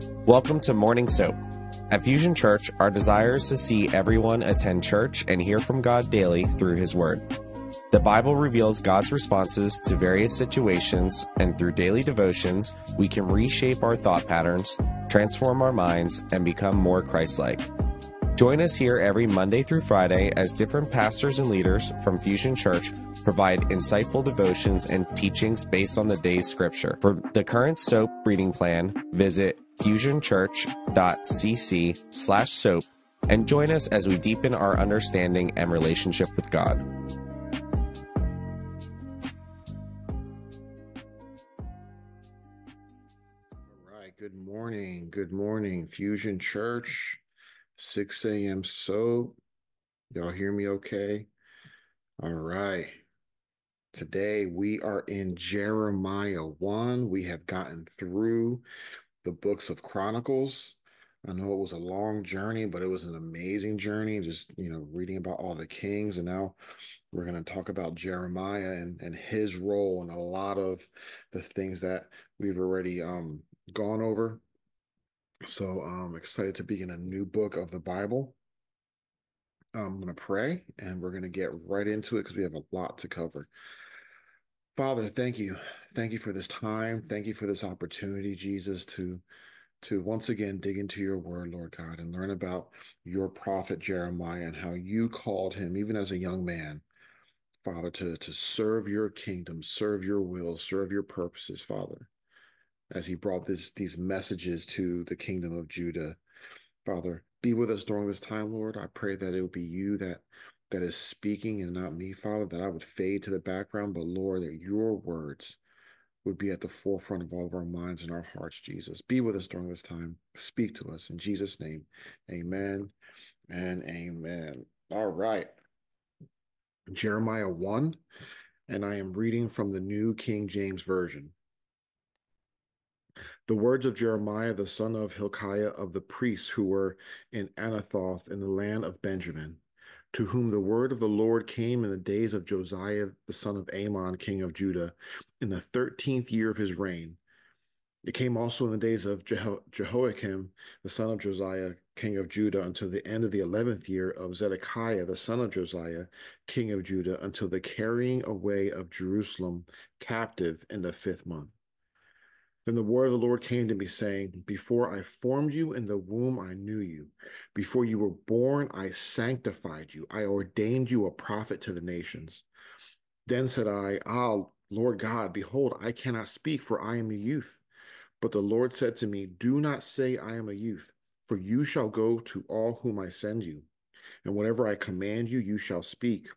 Welcome to Morning Soap. At Fusion Church, our desire is to see everyone attend church and hear from God daily through His Word. The Bible reveals God's responses to various situations, and through daily devotions, we can reshape our thought patterns, transform our minds, and become more Christ-like. Join us here every Monday through Friday as different pastors and leaders from Fusion Church provide insightful devotions and teachings based on the day's scripture. For the current soap reading plan, visit fusionchurch.cc/soap and join us as we deepen our understanding and relationship with God. All right, good morning. Good morning, Fusion Church, 6 a.m. soap. Y'all hear me okay? All right. Today we are in Jeremiah 1. We have gotten through the books of Chronicles. I know it was a long journey, but it was an amazing journey, just, reading about all the kings. And now we're going to talk about Jeremiah and his role in a lot of the things that we've already gone over. So I'm excited to begin a new book of the Bible. I'm going to pray and we're going to get right into it because we have a lot to cover. Father, thank you. Thank you for this time. Thank you for this opportunity, Jesus, to once again dig into your word, Lord God, and learn about your prophet Jeremiah and how you called him, even as a young man, Father, to serve your kingdom, serve your will, serve your purposes, Father, as he brought these messages to the kingdom of Judah. Father, be with us during this time, Lord. I pray that it will be you that is speaking and not me, Father, that I would fade to the background, but Lord, that your words would be at the forefront of all of our minds and our hearts, Jesus. Be with us during this time. Speak to us in Jesus' name. Amen and amen. All right. Jeremiah 1, and I am reading from the New King James Version. The words of Jeremiah, the son of Hilkiah, of the priests who were in Anathoth in the land of Benjamin, to whom the word of the Lord came in the days of Josiah, the son of Amon, king of Judah, in the 13th year of his reign. It came also in the days of Jehoiakim, the son of Josiah, king of Judah, until the end of the 11th year of Zedekiah, the son of Josiah, king of Judah, until the carrying away of Jerusalem captive in the 5th month. Then the word of the Lord came to me, saying, Before I formed you in the womb, I knew you. Before you were born, I sanctified you. I ordained you a prophet to the nations. Then said I, Lord God, behold, I cannot speak, for I am a youth. But the Lord said to me, Do not say I am a youth, for you shall go to all whom I send you, and whatever I command you, you shall speak.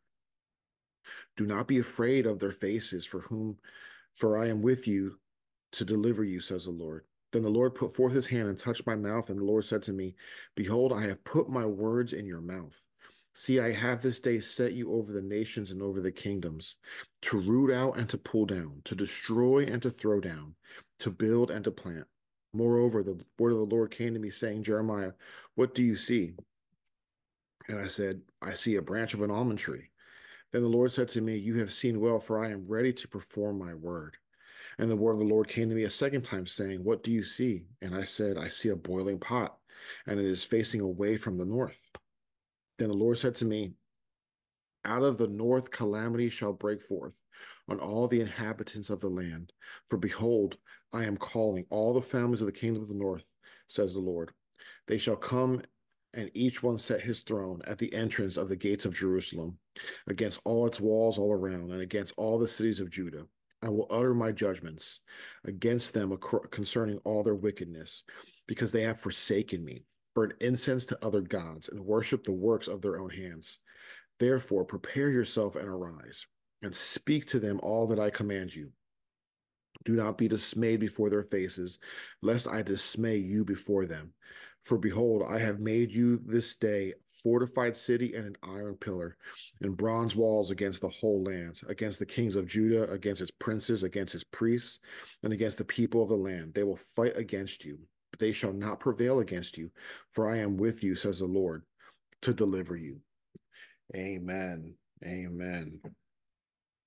Do not be afraid of their faces, for I am with you to deliver you, says the Lord. Then the Lord put forth his hand and touched my mouth, and the Lord said to me, Behold, I have put my words in your mouth. See, I have this day set you over the nations and over the kingdoms, to root out and to pull down, to destroy and to throw down, to build and to plant. Moreover, the word of the Lord came to me, saying, Jeremiah, what do you see? And I said, I see a branch of an almond tree. Then the Lord said to me, You have seen well, for I am ready to perform my word. And the word of the Lord came to me a second time, saying, What do you see? And I said, I see a boiling pot, and it is facing away from the north. Then the Lord said to me, Out of the north calamity shall break forth on all the inhabitants of the land. For behold, I am calling all the families of the kingdom of the north, says the Lord. They shall come, and each one set his throne at the entrance of the gates of Jerusalem, against all its walls all around, and against all the cities of Judah. I will utter my judgments against them concerning all their wickedness, because they have forsaken me, burned incense to other gods, and worshiped the works of their own hands. Therefore, prepare yourself and arise, and speak to them all that I command you. Do not be dismayed before their faces, lest I dismay you before them. For behold, I have made you this day a fortified city and an iron pillar, and bronze walls against the whole land, against the kings of Judah, against its princes, against its priests, and against the people of the land. They will fight against you, but they shall not prevail against you, for I am with you, says the Lord, to deliver you. Amen. Amen.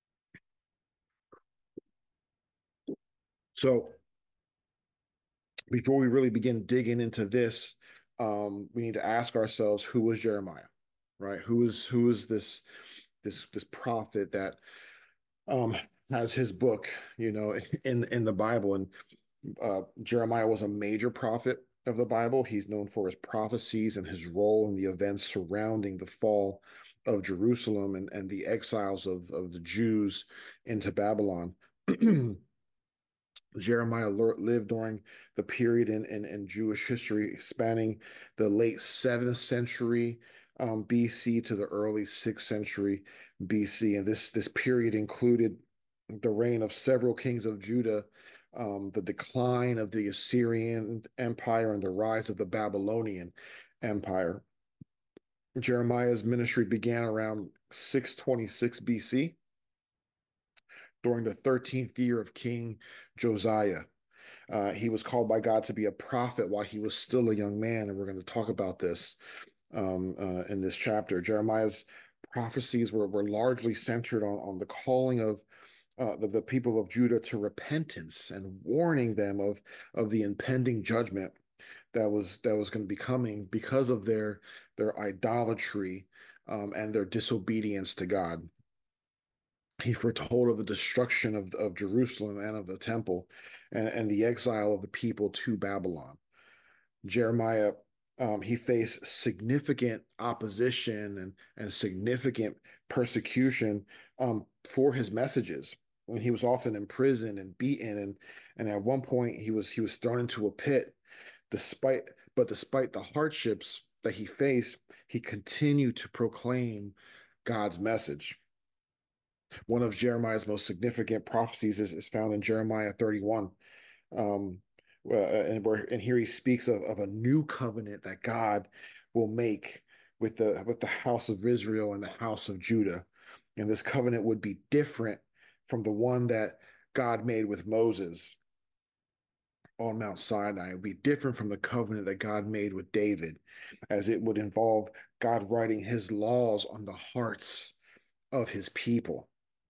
So before we really begin digging into this, we need to ask ourselves, who was Jeremiah, right? Who is this prophet that um, has his book, in the Bible? And Jeremiah was a major prophet of the Bible. He's known for his prophecies and his role in the events surrounding the fall of Jerusalem and the exiles of the Jews into Babylon. Jeremiah lived during the period in Jewish history spanning the late 7th century BC to the early 6th century BC. And this period included the reign of several kings of Judah, the decline of the Assyrian Empire, and the rise of the Babylonian Empire. Jeremiah's ministry began around 626 BC during the 13th year of King Josiah. He was called by God to be a prophet while he was still a young man, and we're going to talk about this in this chapter. Jeremiah's prophecies were largely centered on the calling of the people of Judah to repentance and warning them of the impending judgment that was going to be coming because of their idolatry and their disobedience to God. He foretold of the destruction of Jerusalem and of the temple and the exile of the people to Babylon. Jeremiah, he faced significant opposition and significant persecution for his messages. When he was often imprisoned and beaten, and at one point he was thrown into a pit. Despite the hardships that he faced, he continued to proclaim God's message. One of Jeremiah's most significant prophecies is found in Jeremiah 31. Um, and here he speaks of a new covenant that God will make with the house of Israel and the house of Judah. And this covenant would be different from the one that God made with Moses on Mount Sinai. It would be different from the covenant that God made with David, as it would involve God writing his laws on the hearts of his people.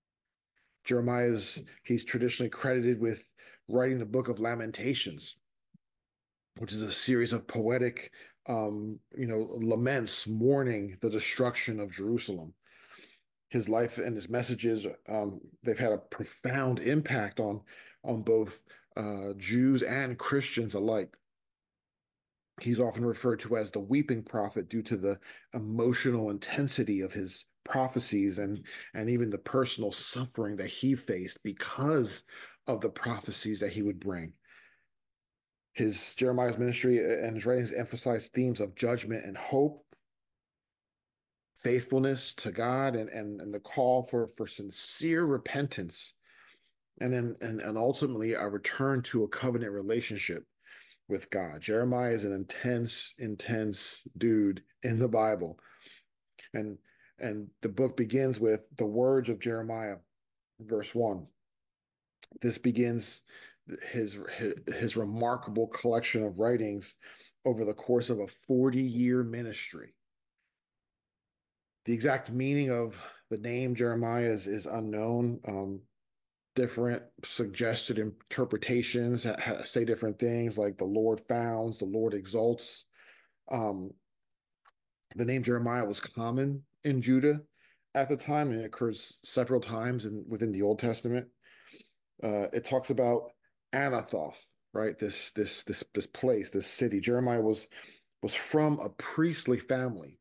He's traditionally credited with writing the book of Lamentations, which is a series of poetic, laments mourning the destruction of Jerusalem. His life and his messages, they've had a profound impact on both Jews and Christians alike. He's often referred to as the weeping prophet due to the emotional intensity of his prophecies and even the personal suffering that he faced because of the prophecies that he would bring. His Jeremiah's ministry and his writings emphasize themes of judgment and hope, faithfulness to God, and the call for sincere repentance, and ultimately a return to a covenant relationship with God. Jeremiah is an intense dude in the Bible. And the book begins with the words of Jeremiah, verse 1. This begins his remarkable collection of writings over the course of a 40-year ministry. The exact meaning of the name Jeremiah is unknown. Different suggested interpretations say different things, like the Lord founds, the Lord exalts. Um, the name Jeremiah was common in Judah at the time, and it occurs several times within the Old Testament. It talks about Anathoth, right? This place, this city. Jeremiah was from a priestly family,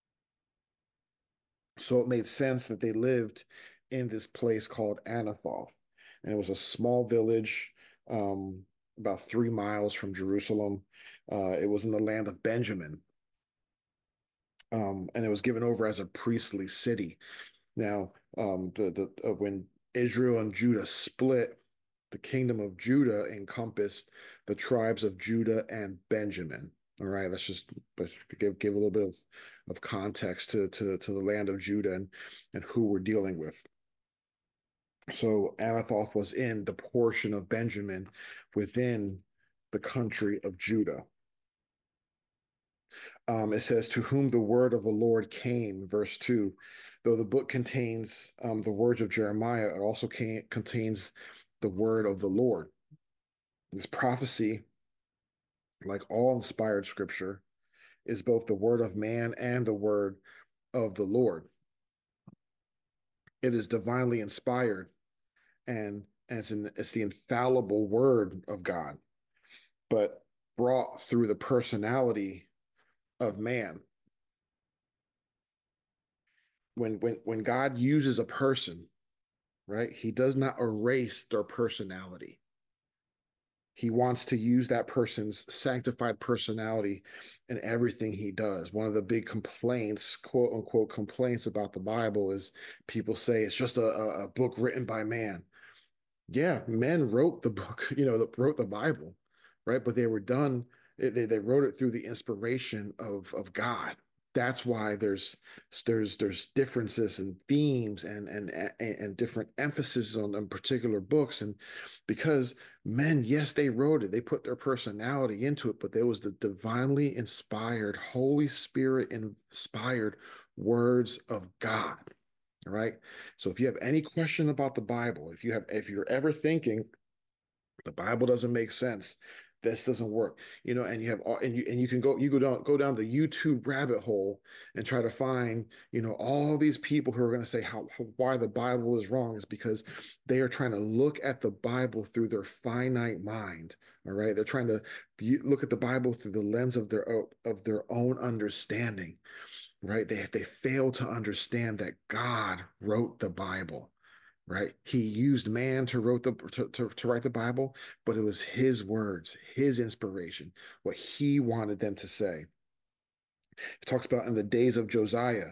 so it made sense that they lived in this place called Anathoth, and it was a small village, about 3 miles from Jerusalem. It was in the land of Benjamin, and it was given over as a priestly city. Now, when Israel and Judah split, the kingdom of Judah encompassed the tribes of Judah and Benjamin. All right, let's give a little bit of context to the land of Judah and who we're dealing with. So Anathoth was in the portion of Benjamin within the country of Judah. It says, to whom the word of the Lord came, verse 2. Though the book contains the words of Jeremiah, it also contains the word of the Lord. This prophecy like all inspired scripture, is both the word of man and the word of the Lord. It is divinely inspired, and it's the infallible word of God, but brought through the personality of man. When God uses a person, right, he does not erase their personality. He wants to use that person's sanctified personality in everything he does. One of the big complaints, quote unquote, complaints about the Bible is people say it's just a book written by man. Yeah, men wrote the book, wrote the Bible, right? But they were done, they wrote it through the inspiration of God. That's why there's differences and themes and different emphasis on particular books. And because men, yes, they wrote it, they put their personality into it, but there was the divinely inspired, Holy Spirit inspired words of God. All right. So if you have any question about the Bible, if you're ever thinking the Bible doesn't make sense, this doesn't work, and you have all, and you can go down the YouTube rabbit hole and try to find, all these people who are going to say why the Bible is wrong, is because they are trying to look at the Bible through their finite mind. All right. They're trying to look at the Bible through the lens of their own understanding, right? They fail to understand that God wrote the Bible, right? He used man to write the Bible, but it was his words, his inspiration, what he wanted them to say. It talks about in the days of Josiah.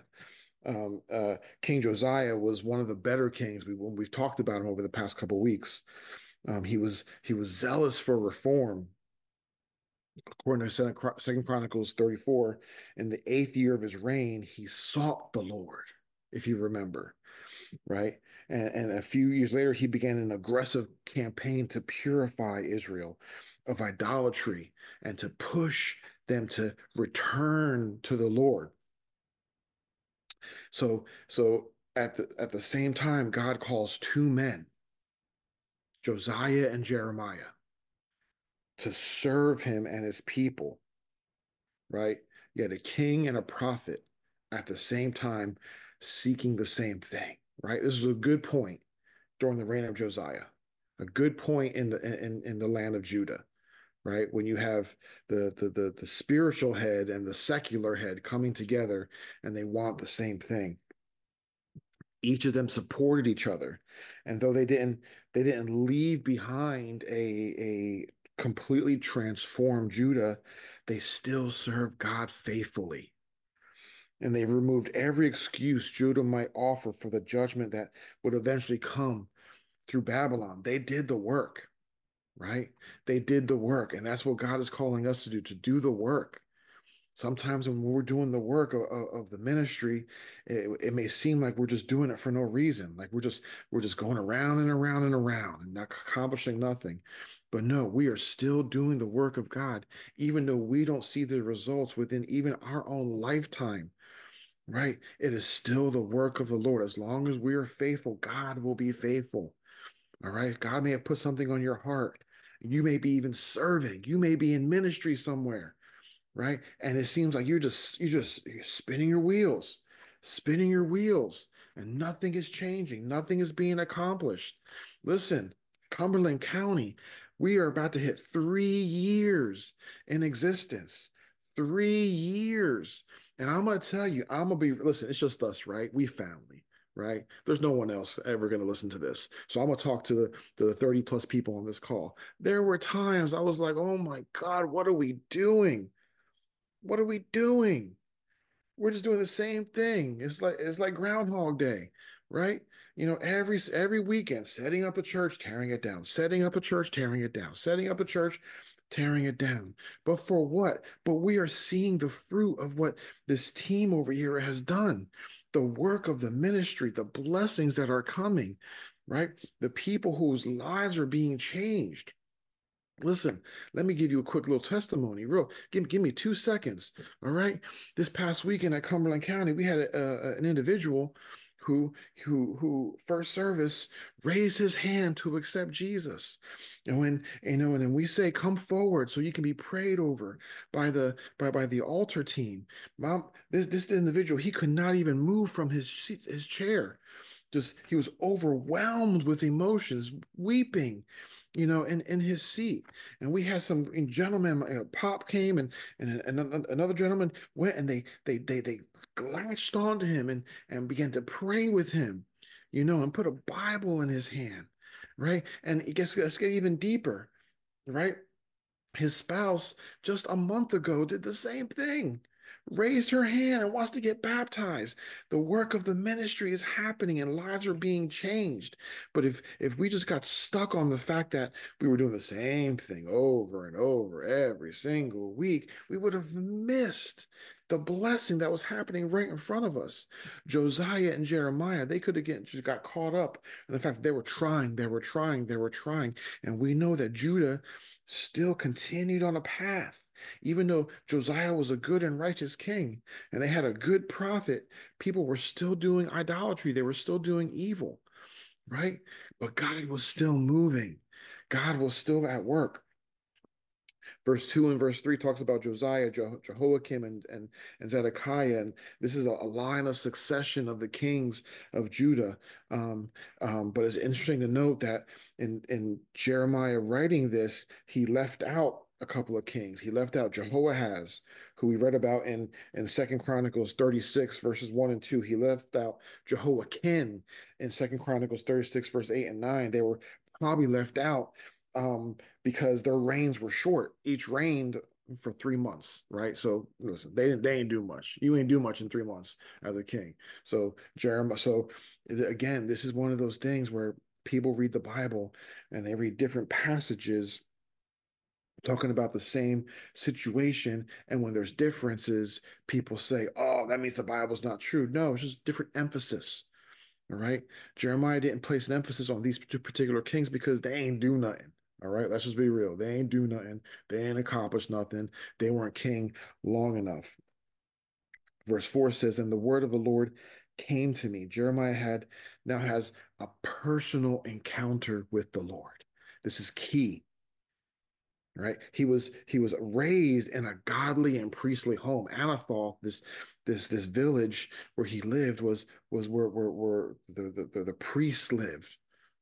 King Josiah was one of the better kings. We've talked about him over the past couple of weeks. He was zealous for reform. According to Second Chronicles 34, in the 8th year of his reign, he sought the Lord, if you remember, right? And a few years later, he began an aggressive campaign to purify Israel of idolatry and to push them to return to the Lord. So at the same time, God calls two men, Josiah and Jeremiah, to serve him and his people, right? You had a king and a prophet at the same time seeking the same thing, right? This is a good point during the reign of Josiah, a good point in the land of Judah, right? When you have the spiritual head and the secular head coming together and they want the same thing. Each of them supported each other, and though they didn't leave behind a completely transformed Judah, they still served God faithfully. And they removed every excuse Judah might offer for the judgment that would eventually come through Babylon. They did the work, right? They did the work. And that's what God is calling us to do the work. Sometimes when we're doing the work of the ministry, it may seem like we're just doing it for no reason. Like we're just going around and around and around and not accomplishing nothing. But no, we are still doing the work of God, even though we don't see the results within even our own lifetime. Right? It is still the work of the Lord. As long as we are faithful, God will be faithful. All right. God may have put something on your heart. You may be even serving. You may be in ministry somewhere, right? And it seems like you're spinning your wheels, and nothing is changing. Nothing is being accomplished. Listen, Cumberland County, we are about to hit 3 years in existence. 3 years. And I'm gonna tell you, listen, it's just us, right? We family, right? There's no one else ever gonna listen to this. So I'm gonna talk to the 30 plus people on this call. There were times I was like, oh my God, what are we doing? What are we doing? We're just doing the same thing. It's like Groundhog Day, right? Every weekend, setting up a church, tearing it down, setting up a church, tearing it down, setting up a church, tearing it down. But for what? But we are seeing the fruit of what this team over here has done, the work of the ministry, the blessings that are coming, right? The people whose lives are being changed. Listen, let me give you a quick little testimony. Give me 2 seconds. All right. This past weekend at Cumberland County, we had an individual who first service raised his hand to accept Jesus. And when and then we say, come forward so you can be prayed over by the altar team. Mom, this individual, he could not even move from his chair. Just he was overwhelmed with emotions, weeping, in his seat. And we had some gentlemen, Pop came and another gentleman went and they latched onto him and began to pray with him, and put a Bible in his hand, right? And let's get even deeper, right? His spouse just a month ago did the same thing, raised her hand and wants to get baptized. The work of the ministry is happening and lives are being changed. But if we just got stuck on the fact that we were doing the same thing over and over every single week, we would have missed the blessing that was happening right in front of us. Josiah and Jeremiah, they could have just got caught up in the fact that they were trying, they were trying, they were trying. And we know that Judah still continued on a path. Even though Josiah was a good and righteous king and they had a good prophet, people were still doing idolatry. They were still doing evil, right? But God was still moving. God was still at work. Verse 2 and verse 3 talks about Josiah, Jehoiakim, and Zedekiah. And this is a line of succession of the kings of Judah. But it's interesting to note that in Jeremiah writing this, he left out a couple of kings. He left out Jehoahaz, who we read about in Second Chronicles 36, verses 1 and 2. He left out Jehoiakim in Second Chronicles 36, verse 8 and 9. They were probably left out because their reigns were short. Each reigned for 3 months, right? So listen, they ain't do much. You ain't do much in 3 months as a king. So Jeremiah, so again, this is one of those things where people read the Bible and they read different passages talking about the same situation. And when there's differences, people say, oh, that means the Bible's not true. No, it's just different emphasis. All right. Jeremiah didn't place an emphasis on these two particular kings because they ain't do nothing. All right. Let's just be real. They ain't do nothing. They ain't accomplished nothing. They weren't king long enough. Verse 4 says, and the word of the Lord came to me. Jeremiah now has a personal encounter with the Lord. This is key. Right. He was raised in a godly and priestly home. Anathoth, this village where he lived was where the priests lived.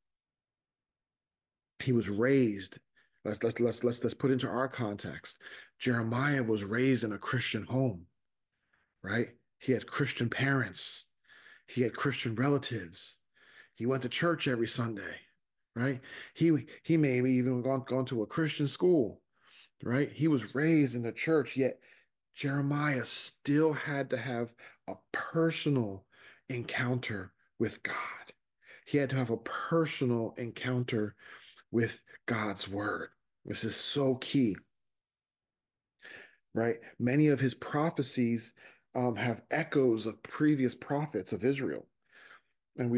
He was raised. Let's put into our context. Jeremiah was raised in a Christian home, right? He had Christian parents. He had Christian relatives. He went to church every Sunday, right? He may have even gone to a Christian school, right? He was raised in the church, yet Jeremiah still had to have a personal encounter with God. He had to have a personal encounter with God's word. This is so key, right? Many of his prophecies have echoes of previous prophets of Israel, and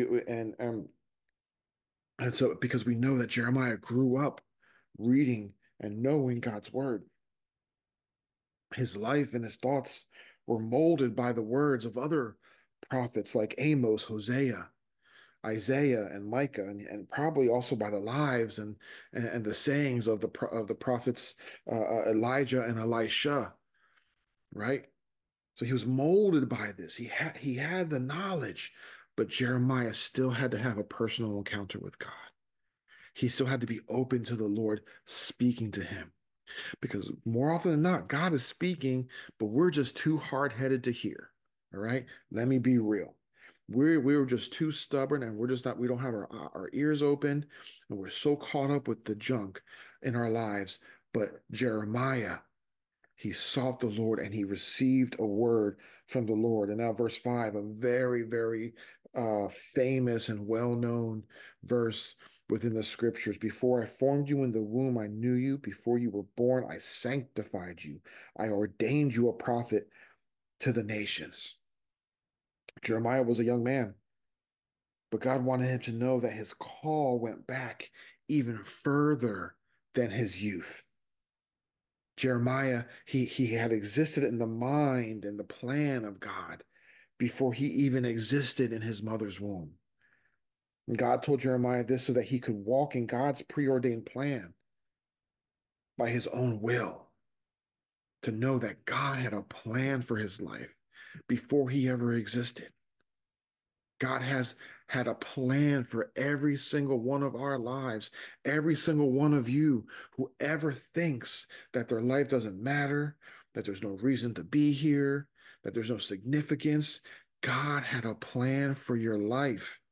and so because we know that Jeremiah grew up reading and knowing God's word, his life and his thoughts were molded by the words of other prophets like Amos, Hosea, Isaiah, and Micah, and probably also by the lives and the sayings of the prophets Elijah and Elisha, right? So he was molded by this. He had the knowledge, but Jeremiah still had to have a personal encounter with God. He still had to be open to the Lord speaking to him. Because more often than not, God is speaking, but we're just too hard-headed to hear. All right? Let me be real. We're just too stubborn and we don't have our ears open and we're so caught up with the junk in our lives. But Jeremiah, he sought the Lord and he received a word from the Lord. And now, verse 5, a very, very famous and well-known verse within the scriptures. Before I formed you in the womb, I knew you. Before you were born, I sanctified you. I ordained you a prophet to the nations. Jeremiah was a young man, but God wanted him to know that his call went back even further than his youth. Jeremiah, he had existed in the mind and the plan of God before he even existed in his mother's womb. And God told Jeremiah this so that he could walk in God's preordained plan by his own will, to know that God had a plan for his life before he ever existed. God has had a plan for every single one of our lives, every single one of you, whoever thinks that their life doesn't matter, that there's no reason to be here, that there's no significance. God had a plan for your life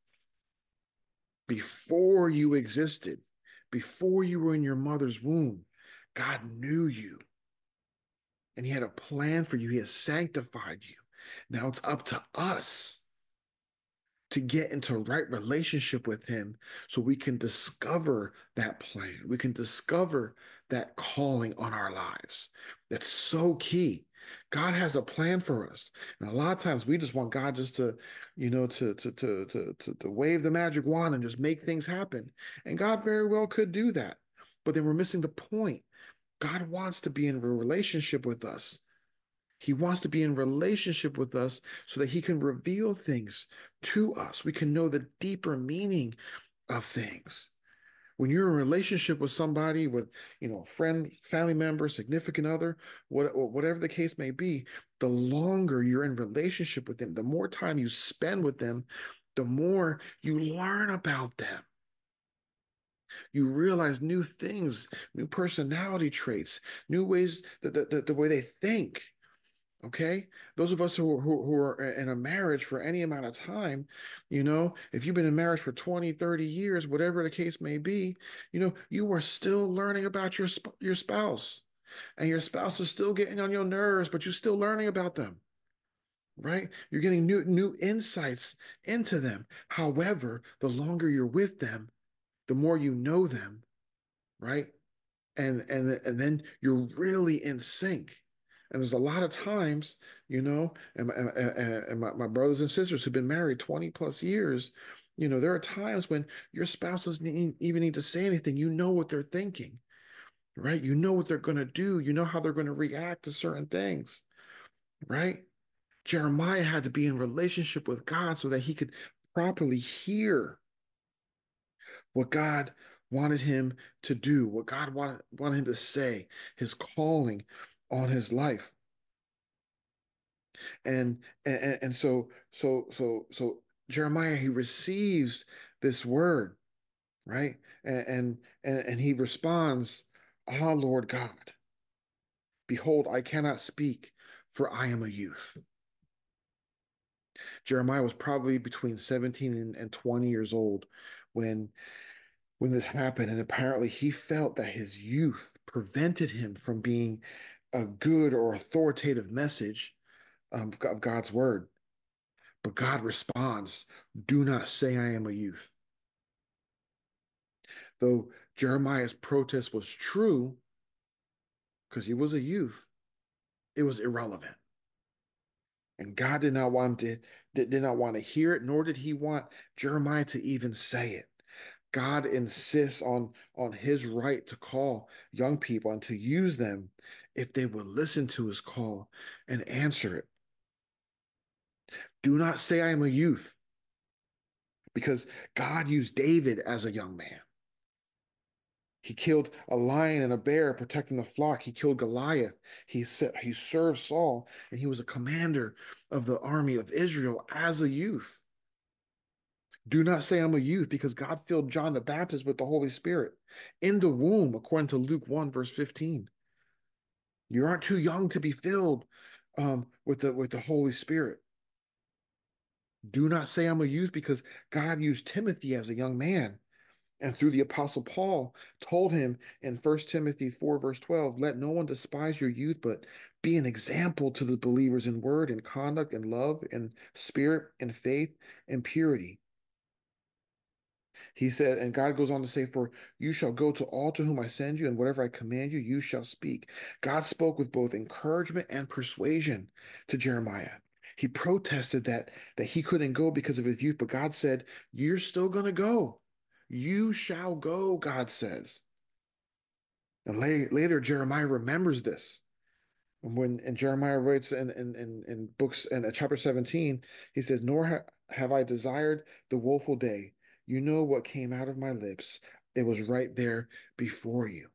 before you existed, before you were in your mother's womb. God knew you and he had a plan for you. He has sanctified you. Now it's up to us to get into right relationship with him so we can discover that plan. We can discover that calling on our lives. That's so key. God has a plan for us. And a lot of times we just want God just to, to wave the magic wand and just make things happen. And God very well could do that. But then we're missing the point. God wants to be in a relationship with us. He wants to be in relationship with us so that he can reveal things to us. We can know the deeper meaning of things. When you're in a relationship with somebody, with, friend, family member, significant other, whatever the case may be, the longer you're in relationship with them, the more time you spend with them, the more you learn about them. You realize new things, new personality traits, new ways, the way they think. Okay, those of us who are in a marriage for any amount of time, if you've been in marriage for 20, 30 years, whatever the case may be, you are still learning about your spouse, and your spouse is still getting on your nerves, but you're still learning about them, right? You're getting new insights into them. However, the longer you're with them, the more you know them, right? And then you're really in sync. And there's a lot of times, and my brothers and sisters who've been married 20 plus years, there are times when your spouse doesn't even need to say anything. You know what they're thinking, right? You know what they're going to do. You know how they're going to react to certain things, right? Jeremiah had to be in relationship with God so that he could properly hear what God wanted him to do, what God wanted him to say, his calling on his life. And so Jeremiah, he receives this word, right? And he responds, "Ah, Lord God, behold, I cannot speak, for I am a youth." Jeremiah was probably between 17 and 20 years old when this happened, and apparently he felt that his youth prevented him from being a good or authoritative message of God's word. But God responds, "Do not say I am a youth." Though Jeremiah's protest was true because he was a youth, it was irrelevant. And God did not want him did not want to hear it, nor did he want Jeremiah to even say it. God insists on his right to call young people and to use them if they will listen to his call and answer it. Do not say I am a youth, because God used David as a young man. He killed a lion and a bear protecting the flock. He killed Goliath. He served Saul, and he was a commander of the army of Israel as a youth. Do not say I'm a youth, because God filled John the Baptist with the Holy Spirit in the womb, according to Luke 1, verse 15. You aren't too young to be filled with the Holy Spirit. Do not say I'm a youth, because God used Timothy as a young man. And through the Apostle Paul, told him in 1 Timothy 4, verse 12, "Let no one despise your youth, but be an example to the believers in word and conduct and love and spirit and faith and purity." He said, and God goes on to say, "For you shall go to all to whom I send you, and whatever I command you, you shall speak." God spoke with both encouragement and persuasion to Jeremiah. He protested that he couldn't go because of his youth, but God said, "You're still going to go. You shall go," God says. And later, Jeremiah remembers this. And Jeremiah writes in books in chapter 17, he says, "Nor have I desired the woeful day. You know what came out of my lips. It was right there before you.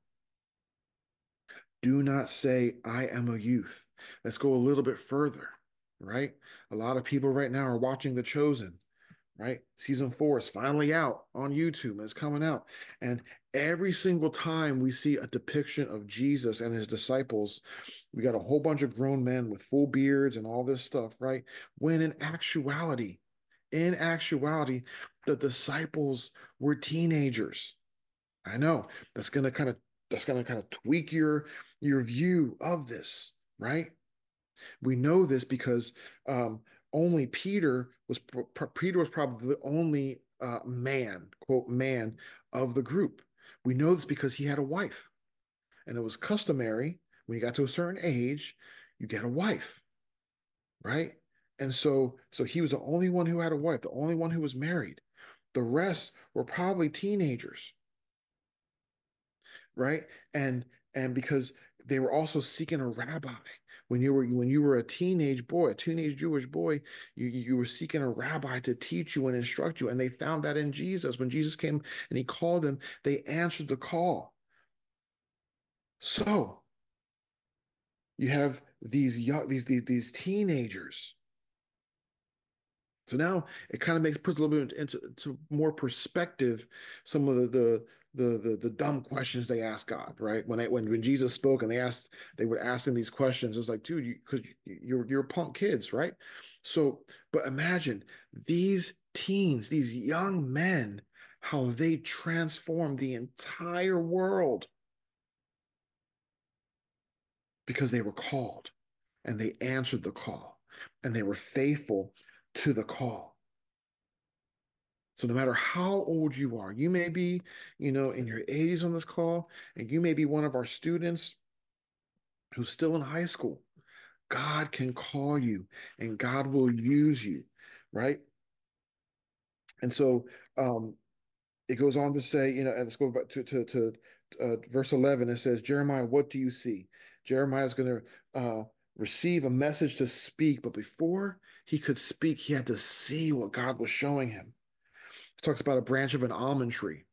Do not say, I am a youth." Let's go a little bit further, right? A lot of people right now are watching The Chosen, right? Season 4 is finally out on YouTube and it's coming out. And every single time we see a depiction of Jesus and his disciples, we got a whole bunch of grown men with full beards and all this stuff, right? When in actuality, the disciples were teenagers. I know that's gonna kind of tweak your view of this, right? We know this because only Peter was probably the only man, quote man, of the group. We know this because he had a wife, and it was customary when you got to a certain age, you get a wife, right? And so he was the only one who had a wife, the only one who was married. The rest were probably teenagers, right? And because they were also seeking a rabbi. When you were a teenage boy, a teenage Jewish boy, you were seeking a rabbi to teach you and instruct you. And they found that in Jesus. When Jesus came and he called them, they answered the call. So you have these teenagers. So now it kind of puts a little bit into more perspective some of the dumb questions they ask God, right? When Jesus spoke and they would ask him these questions, it's like, dude, because you're punk kids, right? So, but imagine these teens, these young men, how they transformed the entire world because they were called and they answered the call and they were faithful to the call. So no matter how old you are, you may be, in your 80s on this call, and you may be one of our students who's still in high school. God can call you and God will use you, right? And so it goes on to say, and let's go back to verse 11. It says, Jeremiah, what do you see? Jeremiah is going to receive a message to speak, but before he could speak, he had to see what God was showing him. It talks about a branch of an almond tree.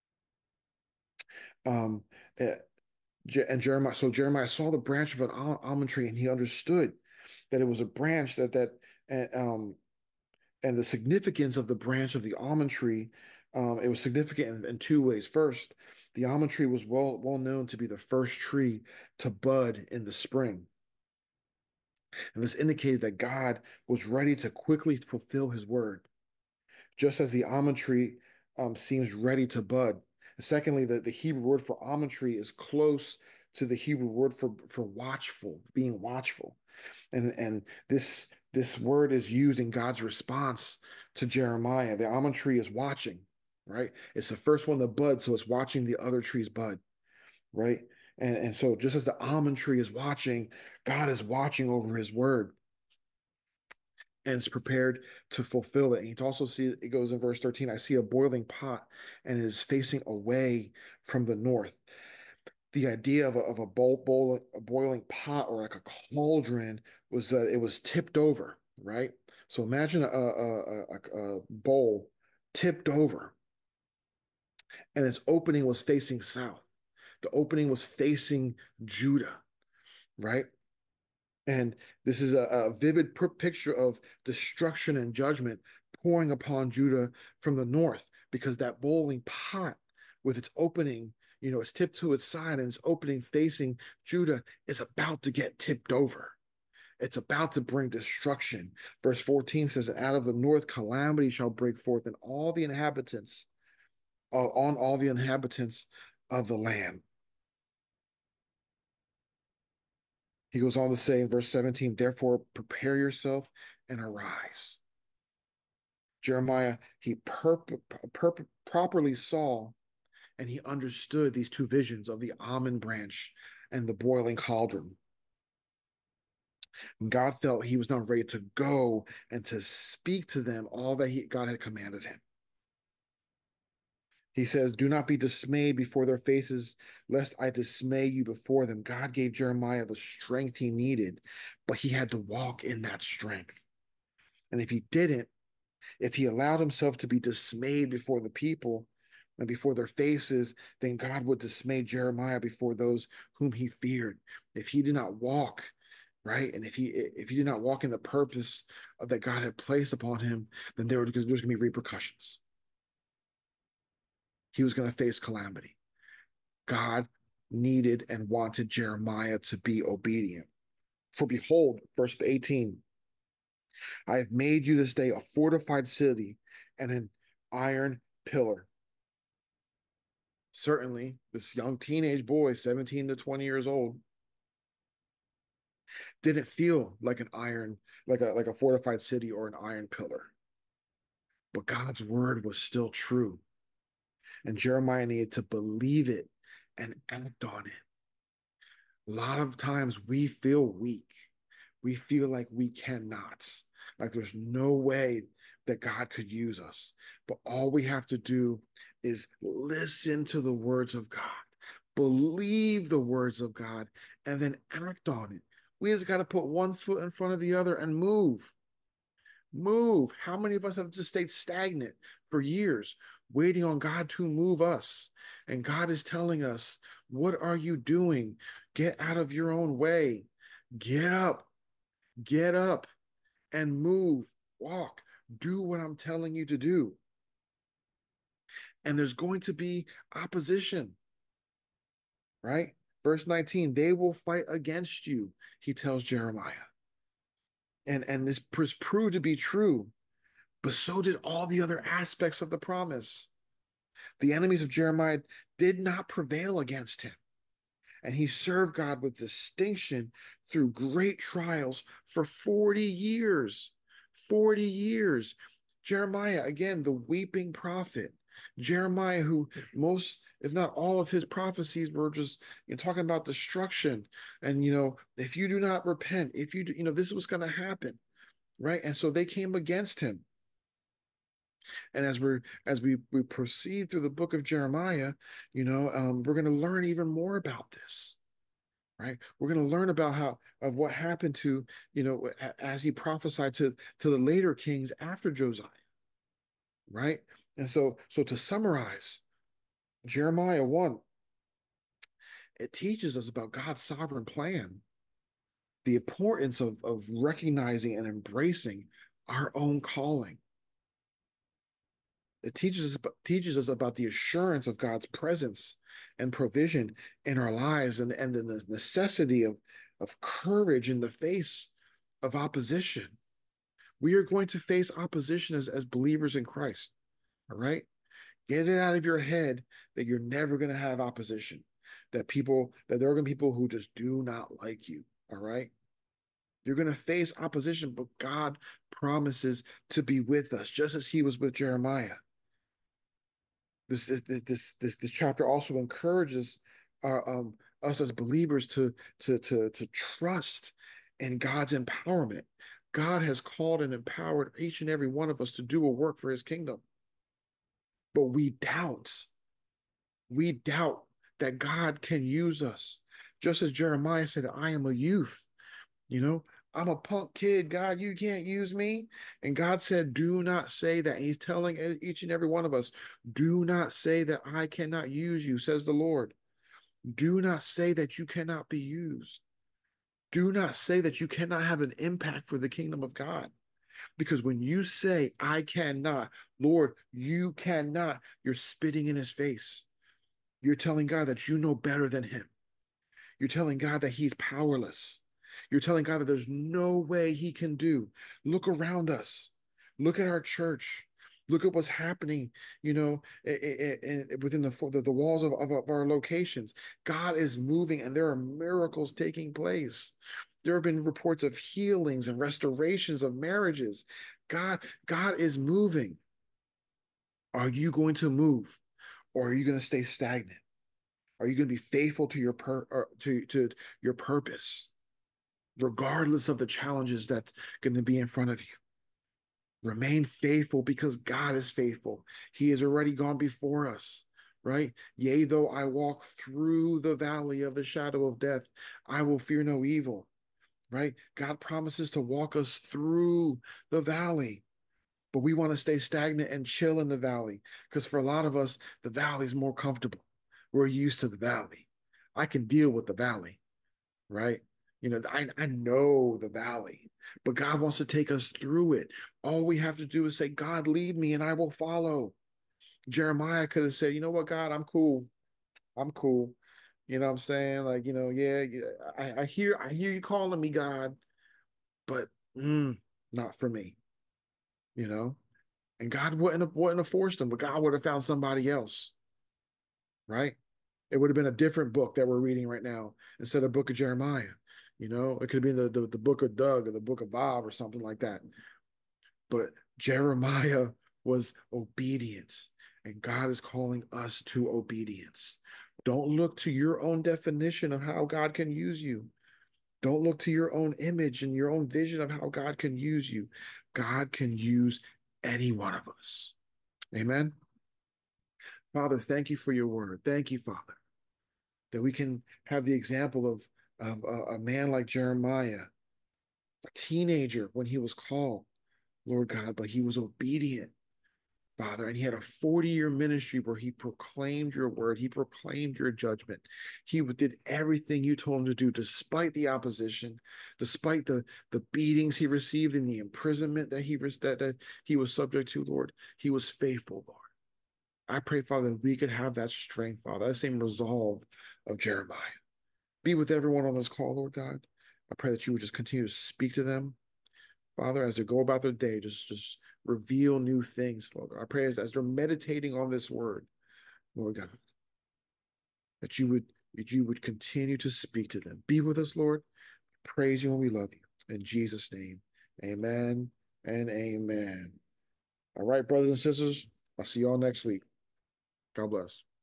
Um, eh, and Jeremiah saw the branch of an almond tree, and he understood that it was a branch and, um, and the significance of the branch of the almond tree. It was significant in two ways. First, the almond tree was well known to be the first tree to bud in the spring, and this indicated that God was ready to quickly fulfill His word, just as the almond tree seems ready to bud. And secondly, the Hebrew word for almond tree is close to the Hebrew word for watchful, being watchful. And this word is used in God's response to Jeremiah. The almond tree is watching, right? It's the first one to bud, so it's watching the other trees bud, right? And so just as the almond tree is watching, God is watching over his word and is prepared to fulfill it. And you also see it goes in verse 13, I see a boiling pot and it is facing away from the north. The idea of a boiling pot or like a cauldron was that it was tipped over, right? So imagine a bowl tipped over and its opening was facing south. The opening was facing Judah, right? And this is a vivid picture of destruction and judgment pouring upon Judah from the north because that boiling pot with its opening, it's tipped to its side and its opening facing Judah is about to get tipped over. It's about to bring destruction. Verse 14 says, out of the north, calamity shall break forth, and all the inhabitants, on all the inhabitants of the land. He goes on to say in verse 17, therefore prepare yourself and arise. Jeremiah, he properly saw and he understood these two visions of the almond branch and the boiling cauldron. God felt he was now ready to go and to speak to them all that God had commanded him. He says, "Do not be dismayed before their faces, lest I dismay you before them." God gave Jeremiah the strength he needed, but he had to walk in that strength. And if he didn't, if he allowed himself to be dismayed before the people and before their faces, then God would dismay Jeremiah before those whom he feared. If he did not walk, right, and if he did not walk in the purpose that God had placed upon him, then there's going to be repercussions. He was going to face calamity. God needed and wanted Jeremiah to be obedient. For behold, verse 18, I have made you this day a fortified city and an iron pillar. Certainly, this young teenage boy, 17 to 20 years old, didn't feel like an iron, like a fortified city or an iron pillar. But God's word was still true. And Jeremiah needed to believe it and act on it. A lot of times we feel weak. We feel like we cannot, like there's no way that God could use us. But all we have to do is listen to the words of God, believe the words of God, and then act on it. We just got to put one foot in front of the other and move. Move. How many of us have just stayed stagnant for years, waiting on God to move us? And God is telling us, what are you doing? Get out of your own way. Get up. Get up and move, walk, do what I'm telling you to do. And there's going to be opposition, right? Verse 19, they will fight against you, he tells Jeremiah. And this proved to be true, but so did all the other aspects of the promise. The enemies of Jeremiah did not prevail against him. And he served God with distinction through great trials for 40 years. 40 years. Jeremiah, again, the weeping prophet. Jeremiah, who most, if not all of his prophecies were just talking about destruction. And, if you do not repent, if you do, this is what's going to happen. Right. And so they came against him. And as we proceed through the book of Jeremiah, we're going to learn even more about this. Right, we're going to learn about what happened to as he prophesied to the later kings after Josiah. Right, and so to summarize, Jeremiah 1, it teaches us about God's sovereign plan, the importance of recognizing and embracing our own calling. It teaches us about the assurance of God's presence and provision in our lives, and the necessity of courage in the face of opposition. We are going to face opposition as believers in Christ. All right. Get it out of your head that you're never going to have opposition, that there are going to be people who just do not like you. All right. You're going to face opposition, but God promises to be with us, just as he was with Jeremiah. This chapter also encourages us as believers to trust in God's empowerment. God has called and empowered each and every one of us to do a work for his kingdom. But we doubt. We doubt that God can use us. Just as Jeremiah said, I am a youth. I'm a punk kid. God, you can't use me. And God said, do not say that. He's telling each and every one of us, do not say that I cannot use you, says the Lord. Do not say that you cannot be used. Do not say that you cannot have an impact for the kingdom of God. Because when you say, I cannot, Lord, you cannot, you're spitting in his face. You're telling God that you know better than him. You're telling God that he's powerless. You're telling God that there's no way he can do. Look around us. Look at our church. Look at what's happening, within the walls of our locations. God is moving and there are miracles taking place. There have been reports of healings and restorations of marriages. God is moving. Are you going to move, or are you going to stay stagnant? Are you going to be faithful to to your purpose, regardless of the challenges that's going to be in front of you? Remain faithful because God is faithful. He has already gone before us, right? Yea, though I walk through the valley of the shadow of death, I will fear no evil, right? God promises to walk us through the valley, but we want to stay stagnant and chill in the valley because for a lot of us, the valley is more comfortable. We're used to the valley. I can deal with the valley, right? I know the valley, but God wants to take us through it. All we have to do is say, God, lead me and I will follow. Jeremiah could have said, you know what, God, I'm cool. I'm cool. You know what I'm saying? Like, yeah, yeah, I hear you calling me, God, but not for me, you know? And God wouldn't have forced him, but God would have found somebody else, right? It would have been a different book that we're reading right now instead of book of Jeremiah. It could have been the book of Doug or the book of Bob or something like that. But Jeremiah was obedience, and God is calling us to obedience. Don't look to your own definition of how God can use you. Don't look to your own image and your own vision of how God can use you. God can use any one of us. Amen. Father, thank you for your word. Thank you, Father, that we can have the example of a man like Jeremiah, a teenager when he was called, Lord God, but he was obedient, Father, and he had a 40-year ministry where he proclaimed your word, he proclaimed your judgment. He did everything you told him to do, despite the opposition, despite the beatings he received and the imprisonment that he was subject to, Lord. He was faithful, Lord. I pray, Father, that we could have that strength, Father, that same resolve of Jeremiah. Be with everyone on this call, Lord God. I pray that you would just continue to speak to them, Father, as they go about their day. Just reveal new things, Father. I pray as they're meditating on this word, Lord God, that you would continue to speak to them. Be with us, Lord. Praise you and we love you. In Jesus' name, amen and amen. All right, brothers and sisters, I'll see you all next week. God bless.